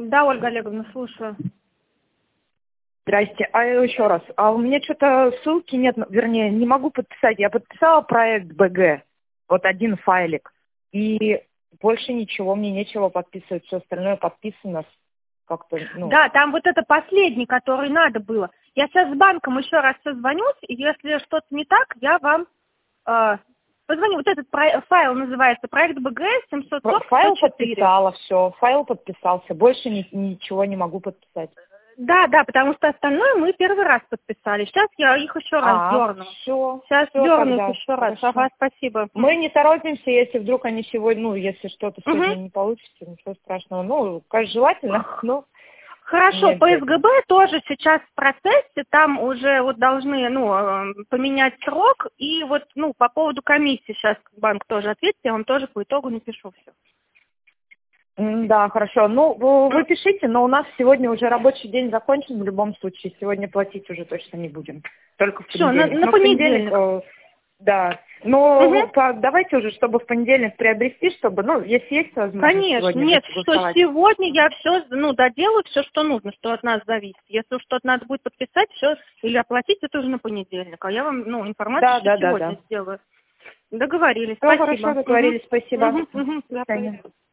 Да, Ольга Олеговна, слушаю. Здрасте. А еще раз. А у меня что-то ссылки нет, вернее, не могу подписать. Я подписала проект БГ. Вот один файлик. И больше ничего, мне нечего подписывать. Все остальное подписано как-то, ну... Да, там вот это последний, который надо было. Я сейчас с банком еще раз созвонюсь, и если что-то не так, я вам позвоню. Вот этот файл называется проект БГ 740 Файл подписала, все. Файл подписался. Больше ничего не могу подписать. Да, потому что остальное мы первый раз подписали. Сейчас я их еще раз дерну. Все. Сейчас дерну их еще раз. Ага, спасибо. Мы не торопимся, если вдруг они сегодня, ну, если что-то сегодня не получится, ничего страшного. Ну, конечно, желательно, но... Хорошо, по СГБ тоже сейчас в процессе, там уже вот должны, поменять срок, и вот, по поводу комиссии сейчас банк тоже ответит, я вам тоже по итогу напишу все. Да, хорошо. Ну, вы пишите, но у нас сегодня уже рабочий день закончен в любом случае. Сегодня платить уже точно не будем. Только в понедельник. Все, на понедельник. Да. Но давайте уже, чтобы в понедельник приобрести, чтобы, если есть возможность. Конечно, нет, что сегодня я все, доделаю все, что нужно, что от нас зависит. Если что-то надо будет подписать, все, или оплатить, это уже на понедельник. А я вам, информацию сегодня сделаю. Договорились, спасибо. Хорошо, договорились, спасибо. До свидания.